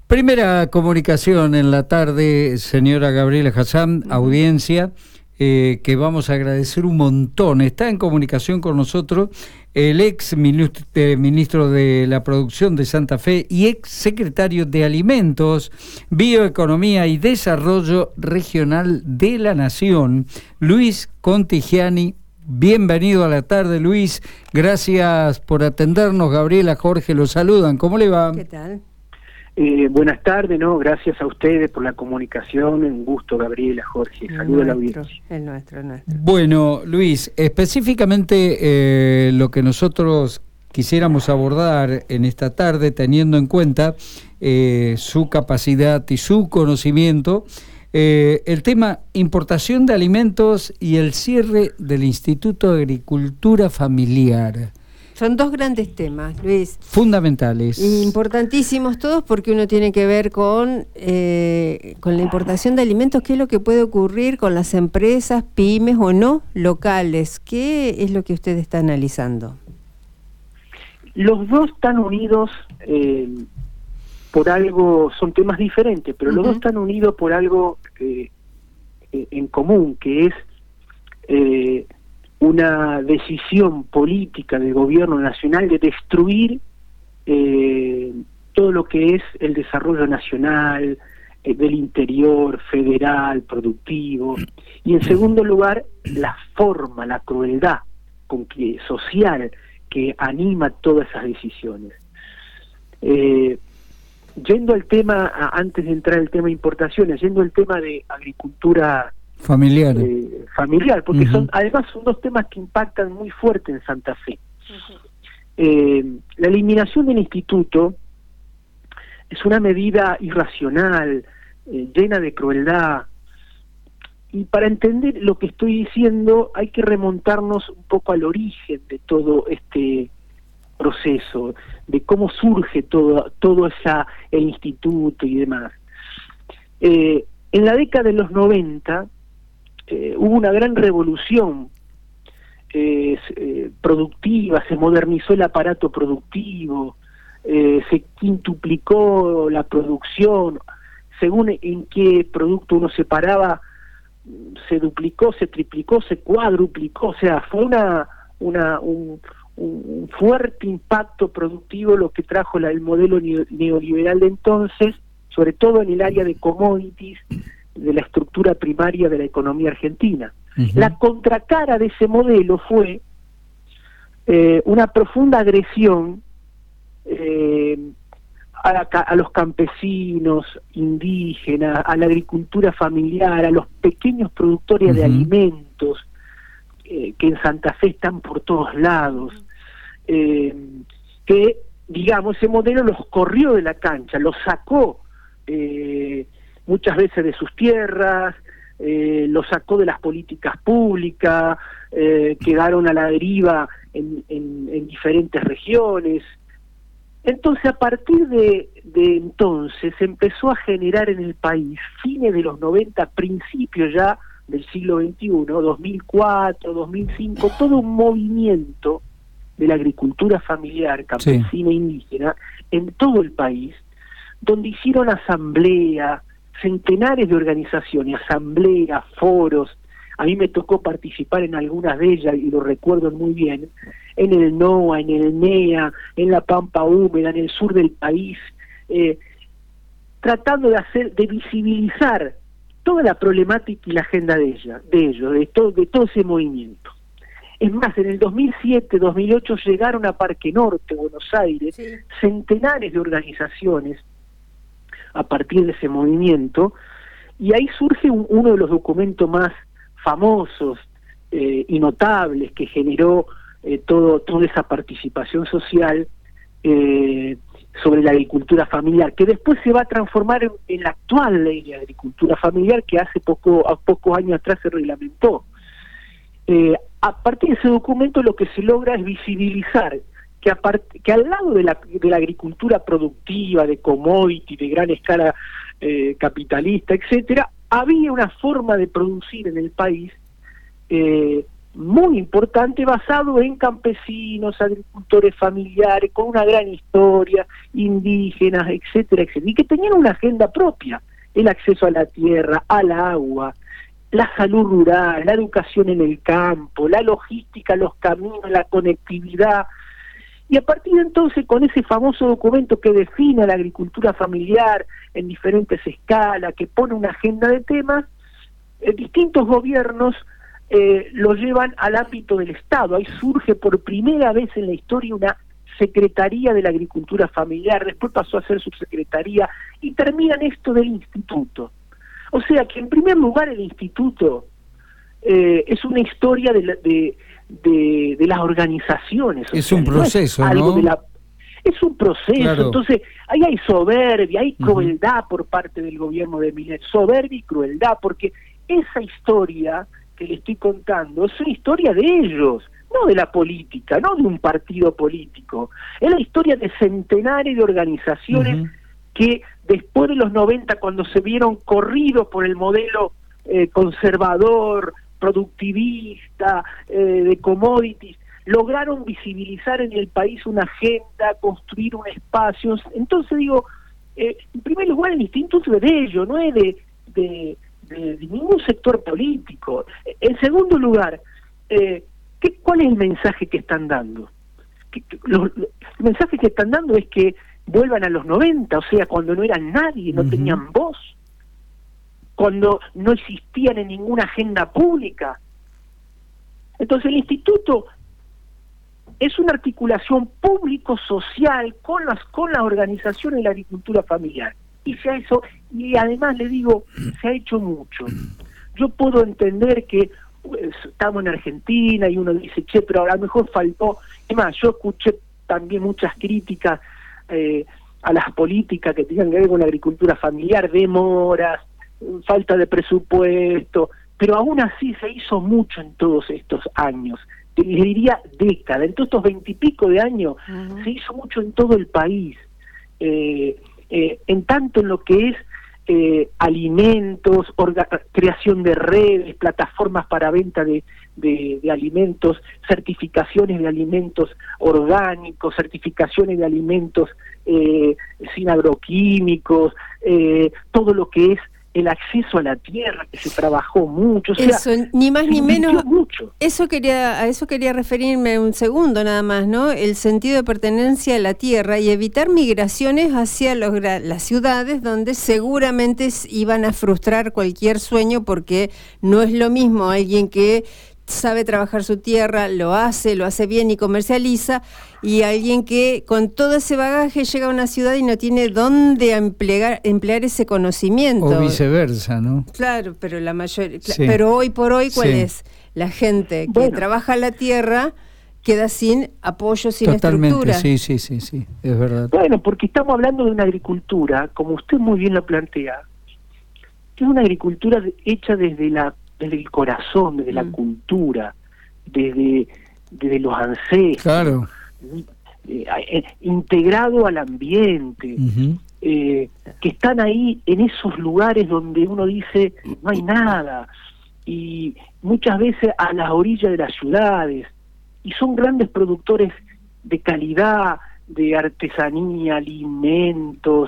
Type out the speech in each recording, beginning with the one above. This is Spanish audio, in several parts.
Primera comunicación en la tarde, señora Gabriela Hassan, audiencia, que vamos a agradecer un montón. Está en comunicación con nosotros el ex ministro de la Producción de Santa Fe y ex secretario de Alimentos, Bioeconomía y Desarrollo Regional de la Nación, Luis Contigiani. Bienvenido a la tarde, Luis. Gracias por atendernos. Gabriela, Jorge, los saludan. ¿Cómo le va? ¿Qué tal? Buenas tardes, gracias a ustedes por la comunicación. Un gusto, Gabriela, Jorge. Saludos a la audiencia. El nuestro. Bueno, Luis, específicamente lo que nosotros quisiéramos abordar en esta tarde, teniendo en cuenta su capacidad y su conocimiento, el tema importación de alimentos y el cierre del Instituto de Agricultura Familiar. Son dos grandes temas, Luis. Fundamentales. Importantísimos todos, porque uno tiene que ver con la importación de alimentos. ¿Qué es lo que puede ocurrir con las empresas, pymes o no, locales? ¿Qué es lo que usted está analizando? Los dos están unidos por algo, son temas diferentes, pero los dos están unidos por algo en común, que es una decisión política del gobierno nacional de destruir todo lo que es el desarrollo nacional, del interior, federal, productivo, y en segundo lugar, la forma, la crueldad social que anima todas esas decisiones. Yendo al tema, antes de entrar al tema de importaciones, yendo al tema de agricultura familiar, porque además son dos temas que impactan muy fuerte en Santa Fe. La eliminación del instituto es una medida irracional, llena de crueldad, y para entender lo que estoy diciendo hay que remontarnos un poco al origen de todo este proceso, de cómo surge todo el instituto y demás. En la década de los 90 hubo una gran revolución productiva, se modernizó el aparato productivo, se quintuplicó la producción, según en qué producto uno se paraba, se duplicó, se triplicó, se cuadruplicó, o sea, fue un fuerte impacto productivo lo que trajo el modelo neoliberal de entonces, sobre todo en el área de commodities, de la estructura primaria de la economía argentina. La contracara de ese modelo fue una profunda agresión a los campesinos, indígenas, a la agricultura familiar, a los pequeños productores de alimentos, que en Santa Fe están por todos lados, que, digamos, ese modelo los corrió de la cancha, los sacó muchas veces de sus tierras, los sacó de las políticas públicas, quedaron a la deriva en diferentes regiones. Entonces, a partir de entonces, se empezó a generar en el país, fines de los 90, principios ya del siglo XXI, 2004, 2005, todo un movimiento de la agricultura familiar, campesina e indígena, en todo el país, donde hicieron asamblea, centenares de organizaciones, asambleas, foros. A mí me tocó participar en algunas de ellas y lo recuerdo muy bien, en el NOA, en el NEA, en la Pampa Húmeda, en el sur del país, tratando de visibilizar toda la problemática y la agenda de ellos, de todo ese movimiento. Es más, en el 2007, 2008 llegaron a Parque Norte, Buenos Aires, centenares de organizaciones a partir de ese movimiento, y ahí surge uno de los documentos más famosos y notables que generó toda esa participación social sobre la agricultura familiar, que después se va a transformar en la actual ley de agricultura familiar que hace pocos años atrás se reglamentó. A partir de ese documento lo que se logra es visibilizar que al lado de la agricultura productiva, de commodity, de gran escala capitalista, etcétera, había una forma de producir en el país muy importante basado en campesinos, agricultores familiares, con una gran historia, indígenas, etcétera, etcétera, y que tenían una agenda propia, el acceso a la tierra, al agua, la salud rural, la educación en el campo, la logística, los caminos, la conectividad. Y a partir de entonces, con ese famoso documento que define la agricultura familiar en diferentes escalas, que pone una agenda de temas, distintos gobiernos lo llevan al ámbito del Estado. Ahí surge por primera vez en la historia una Secretaría de la Agricultura Familiar, después pasó a ser subsecretaría, y termina en esto del instituto. O sea que en primer lugar el instituto es una historia de las organizaciones. Es un proceso, no es algo ¿no? Es un proceso, claro. Entonces ahí hay soberbia, hay crueldad por parte del gobierno de Milei, soberbia y crueldad, porque esa historia que le estoy contando es una historia de ellos, no de la política, no de un partido político, es la historia de centenares de organizaciones que después de los 90, cuando se vieron corridos por el modelo conservador, productivista, de commodities, lograron visibilizar en el país una agenda, construir un espacio. Entonces digo, en primer lugar el instituto es de ellos, no es de ningún sector político. En segundo lugar, ¿cuál es el mensaje que están dando? El mensaje que están dando es que vuelvan a los 90, o sea, cuando no eran nadie, no tenían voz, cuando no existían en ninguna agenda pública. Entonces el instituto es una articulación público-social con las organizaciones de la agricultura familiar. Y además le digo, se ha hecho mucho. Yo puedo entender que estamos en Argentina y uno dice, che, pero a lo mejor faltó. Es más, yo escuché también muchas críticas a las políticas que tengan que ver con la agricultura familiar, demoras, falta de presupuesto, pero aún así se hizo mucho en todos estos años, les diría décadas, en todos estos 20 y pico de años, se hizo mucho en todo el país, en tanto en lo que es alimentos, creación de redes, plataformas para venta de alimentos, certificaciones de alimentos orgánicos, certificaciones de alimentos sin agroquímicos, todo lo que es el acceso a la tierra, que se trabajó mucho. O sea, eso, ni más ni menos. Mucho. A eso quería referirme un segundo nada más, ¿no? El sentido de pertenencia a la tierra y evitar migraciones hacia las ciudades, donde seguramente iban a frustrar cualquier sueño, porque no es lo mismo alguien que sabe trabajar su tierra, lo hace bien y comercializa, y alguien que con todo ese bagaje llega a una ciudad y no tiene dónde emplear ese conocimiento. O viceversa, ¿no? Claro, pero la mayoría, pero hoy por hoy, ¿cuál es? La gente que trabaja la tierra queda sin apoyo, sin estructura. Sí, es verdad. Bueno, porque estamos hablando de una agricultura, como usted muy bien lo plantea, que es una agricultura hecha desde el corazón, desde la cultura, desde los ancestros, claro, integrado al ambiente, que están ahí en esos lugares donde uno dice no hay nada, y muchas veces a las orillas de las ciudades, y son grandes productores de calidad, de artesanía, alimentos,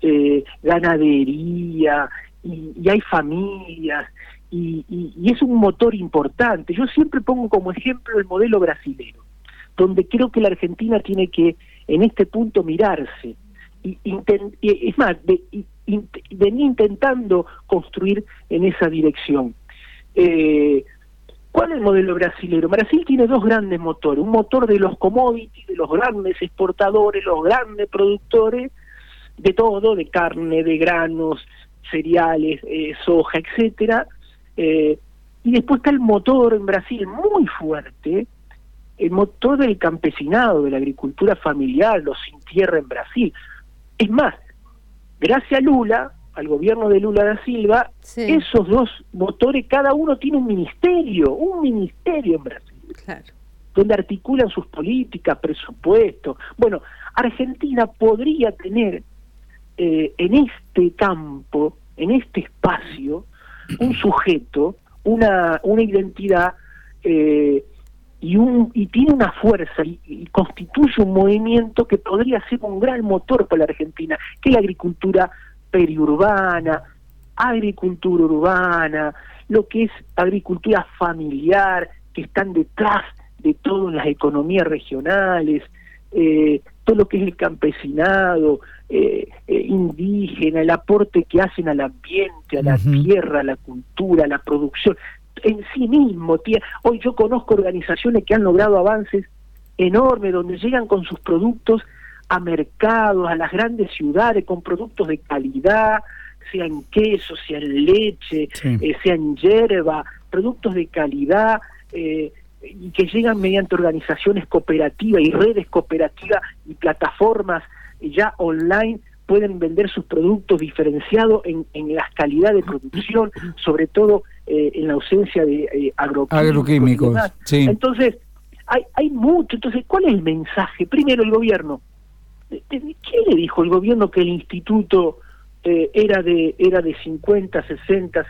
ganadería, y hay familias, y es un motor importante. Yo siempre pongo como ejemplo el modelo brasilero, donde creo que la Argentina tiene que, en este punto, mirarse, y es más, venir intentando construir en esa dirección. ¿Cuál es el modelo brasilero? Brasil tiene dos grandes motores, un motor de los commodities, de los grandes exportadores, los grandes productores, de todo, de carne, de granos, cereales, soja, etcétera. Y después está el motor en Brasil muy fuerte, el motor del campesinado, de la agricultura familiar, los sin tierra en Brasil. Es más, gracias a Lula, al gobierno de Lula da Silva, esos dos motores, cada uno tiene un ministerio en Brasil, claro, donde articulan sus políticas, presupuestos. Bueno, Argentina podría tener en este campo, en este espacio, un sujeto, una identidad y tiene una fuerza y constituye un movimiento que podría ser un gran motor para la Argentina, que es la agricultura periurbana, agricultura urbana, lo que es agricultura familiar, que están detrás de todo en las economías regionales, todo lo que es el campesinado, indígena, el aporte que hacen al ambiente, a la tierra, a la cultura, a la producción, en sí mismo. Hoy yo conozco organizaciones que han logrado avances enormes, donde llegan con sus productos a mercados, a las grandes ciudades, con productos de calidad, sean queso, sean leche, sean hierba, productos de calidad, y que llegan mediante organizaciones cooperativas y redes cooperativas y plataformas ya online, pueden vender sus productos diferenciados en las calidades de producción, sobre todo en la ausencia de agroquímicos. Sí. Entonces, hay mucho. Entonces, ¿cuál es el mensaje? Primero, el gobierno. ¿Quién le dijo el gobierno que el instituto era de 50, 60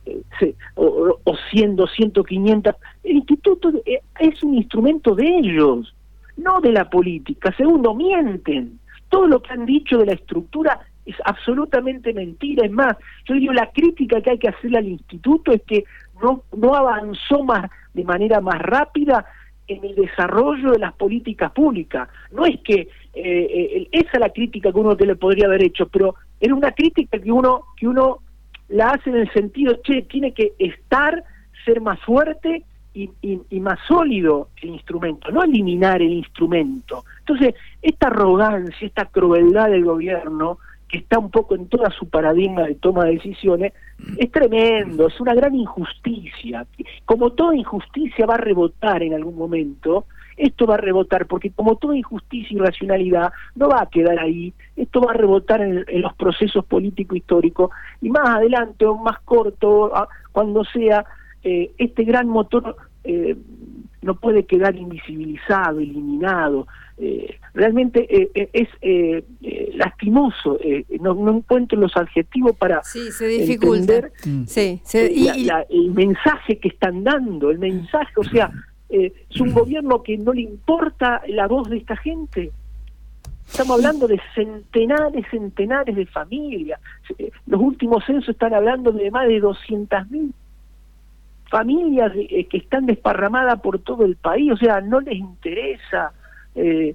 o 100, 200, 500? El instituto es un instrumento de ellos, no de la política. Segundo, mienten. Todo lo que han dicho de la estructura es absolutamente mentira. Es más, yo digo, la crítica que hay que hacerle al instituto es que no avanzó de manera más rápida en el desarrollo de las políticas públicas. No es que esa es la crítica que uno le podría haber hecho, pero era una crítica que uno la hace en el sentido, tiene que ser más fuerte y más sólido el instrumento, no eliminar el instrumento. Entonces, esta arrogancia, esta crueldad del gobierno, que está un poco en toda su paradigma de toma de decisiones, es tremendo, es una gran injusticia. Como toda injusticia va a rebotar en algún momento, esto va a rebotar, porque como toda injusticia y irracionalidad no va a quedar ahí, esto va a rebotar en los procesos político-históricos, y más adelante o más corto, cuando sea, este gran motor no puede quedar invisibilizado, eliminado. Realmente es lastimoso, no encuentro los adjetivos para se dificulta entender el mensaje que están dando, el mensaje, o sea, es un gobierno que no le importa la voz de esta gente. Estamos hablando de centenares de familias. Los últimos censos están hablando de más de 200.000 familias que están desparramadas por todo el país. O sea, no les interesa qué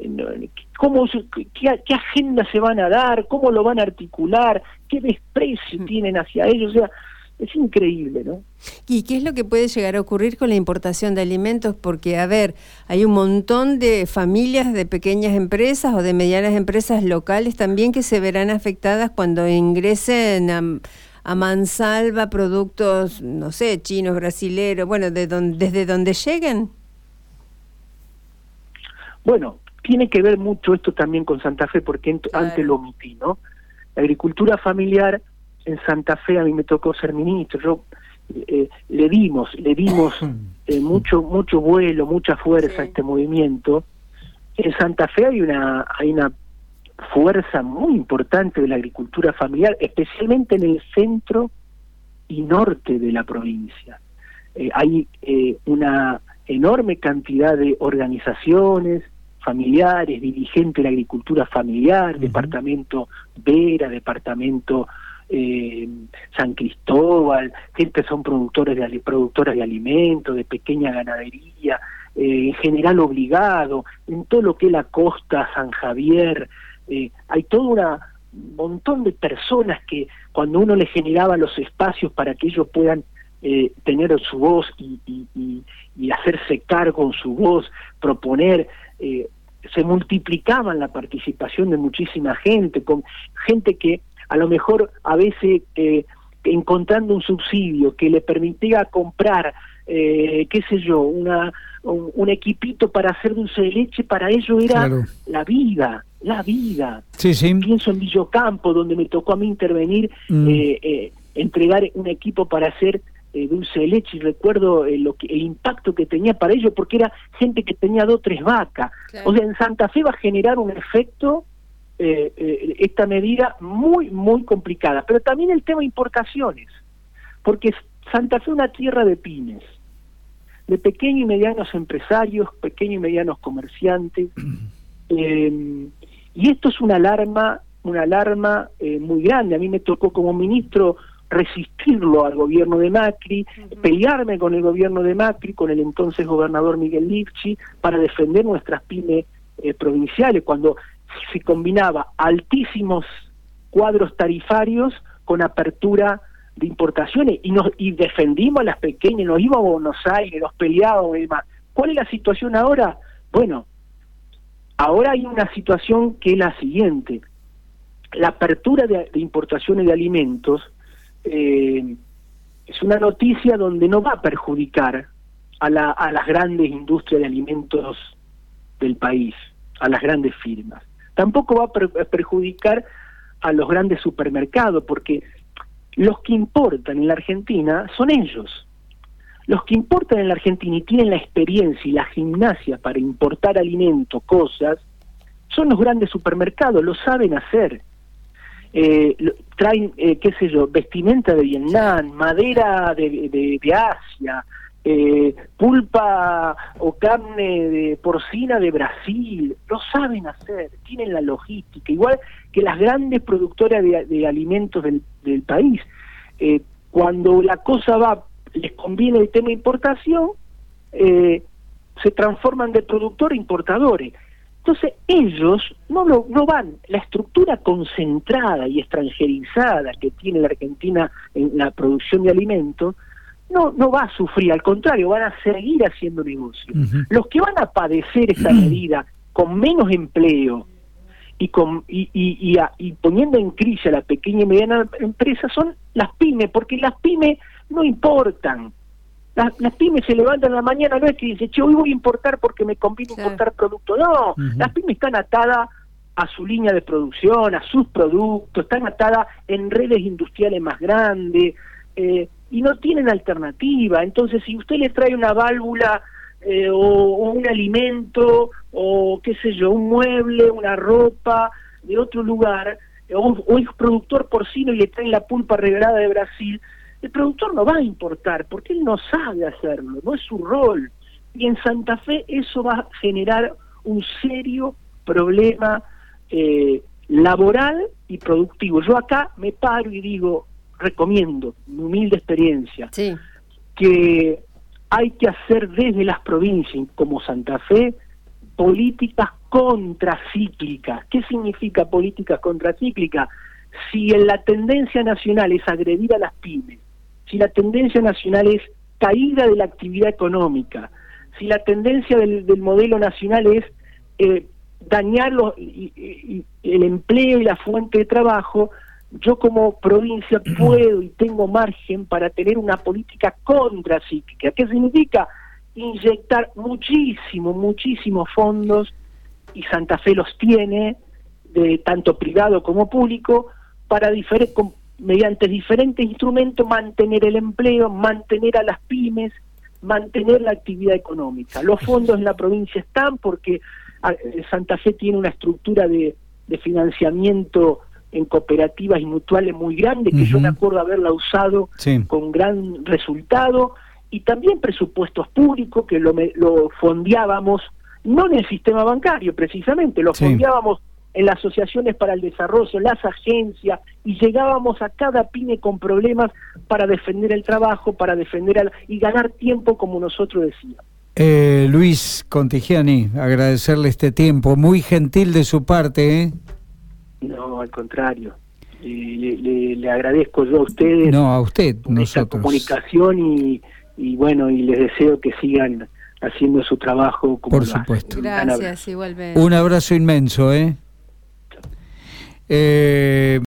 agenda se van a dar, cómo lo van a articular, qué desprecio tienen hacia ellos. O sea, es increíble, ¿no? ¿Y qué es lo que puede llegar a ocurrir con la importación de alimentos? Porque, a ver, hay un montón de familias de pequeñas empresas o de medianas empresas locales también que se verán afectadas cuando ingresen a mansalva productos, no sé, chinos, brasileros, bueno, desde donde lleguen. Bueno, tiene que ver mucho esto también con Santa Fe, porque antes lo omití, ¿no? La agricultura familiar en Santa Fe, a mí me tocó ser ministro, yo le dimos mucho vuelo, mucha fuerza a este movimiento. En Santa Fe hay una fuerza muy importante de la agricultura familiar, especialmente en el centro y norte de la provincia. Hay una enorme cantidad de organizaciones familiares, dirigentes de la agricultura familiar, departamento Vera, departamento San Cristóbal, gente son productoras de alimentos, de pequeña ganadería, en general obligado, en todo lo que es la costa, San Javier, hay todo un montón de personas que cuando uno les generaba los espacios para que ellos puedan tener su voz y hacerse cargo con su voz, proponer, se multiplicaban la participación de muchísima gente, con gente que a lo mejor a veces encontrando un subsidio que le permitía comprar, qué sé yo, un equipito para hacer dulce de leche, para ellos era la vida. Sí. Pienso en Villocampo, donde me tocó a mí intervenir, entregar un equipo para hacer dulce de leche, y recuerdo el impacto que tenía para ellos, porque era gente que tenía 2 o 3 vacas. Claro. O sea, en Santa Fe va a generar un efecto, esta medida muy, muy complicada. Pero también el tema de importaciones, porque Santa Fe es una tierra de pymes. de pequeños y medianos empresarios, pequeños y medianos comerciantes, y esto es una alarma muy grande. A mí me tocó como ministro resistirlo al gobierno de Macri, pelearme con el gobierno de Macri, con el entonces gobernador Miguel Lifchi, para defender nuestras pymes provinciales, cuando se combinaba altísimos cuadros tarifarios con apertura de importaciones, y defendimos a las pequeñas, nos íbamos a Buenos Aires, nos peleábamos y demás. ¿Cuál es la situación ahora? Bueno, ahora hay una situación que es la siguiente: la apertura de importaciones de alimentos es una noticia donde no va a perjudicar a las grandes industrias de alimentos del país, a las grandes firmas. Tampoco va a perjudicar a los grandes supermercados, porque los que importan en la Argentina son ellos. Los que importan en la Argentina y tienen la experiencia y la gimnasia para importar alimentos, cosas, son los grandes supermercados, lo saben hacer. Traen, qué sé yo, vestimenta de Vietnam, madera de Asia, pulpa o carne de porcina de Brasil, lo saben hacer, tienen la logística, igual que las grandes productoras de alimentos del país. Cuando la cosa va, les conviene el tema de importación, se transforman de productor a importadores. Entonces ellos no van, la estructura concentrada y extranjerizada que tiene la Argentina en la producción de alimentos, no va a sufrir, al contrario, van a seguir haciendo negocio. Los que van a padecer esa medida con menos empleo y poniendo en crisis a la pequeña y mediana empresa son las pymes, porque las pymes no importan. Las pymes se levantan en la mañana, no es que dicen, che, hoy voy a importar porque me conviene importar productos. No, las pymes están atadas a su línea de producción, a sus productos, están atadas en redes industriales más grandes, y no tienen alternativa. Entonces, si usted le trae una válvula o un alimento, o qué sé yo, un mueble, una ropa de otro lugar, o es productor porcino y le traen la pulpa regalada de Brasil, el productor no va a importar, porque él no sabe hacerlo, no es su rol. Y en Santa Fe eso va a generar un serio problema laboral y productivo. Yo acá me paro y digo, recomiendo, mi humilde experiencia, que hay que hacer desde las provincias, como Santa Fe, políticas contracíclicas. ¿Qué significa políticas contracíclicas? Si la tendencia nacional es agredir a las pymes, si la tendencia nacional es caída de la actividad económica, si la tendencia del modelo nacional es dañar el empleo y la fuente de trabajo, yo como provincia puedo y tengo margen para tener una política contracíclica. ¿Qué significa? Inyectar muchísimos fondos, y Santa Fe los tiene, de tanto privado como público, para mediante diferentes instrumentos mantener el empleo, mantener a las pymes, mantener la actividad económica. Los fondos en la provincia están porque Santa Fe tiene una estructura de financiamiento en cooperativas y mutuales muy grande, que yo me acuerdo haberla usado con gran resultado, y también presupuestos públicos que lo fondeábamos, no en el sistema bancario precisamente, lo fondeábamos en las asociaciones para el desarrollo, en las agencias, y llegábamos a cada pyme con problemas para defender el trabajo, para defender y ganar tiempo, como nosotros decíamos. Luis Contigiani, agradecerle este tiempo, muy gentil de su parte, ¿eh? No, al contrario. Le agradezco yo a ustedes. No, a usted, nosotros. Esta comunicación y bueno, y les deseo que sigan haciendo su trabajo como por supuesto. Gracias, igualmente. Un abrazo inmenso, ¿eh?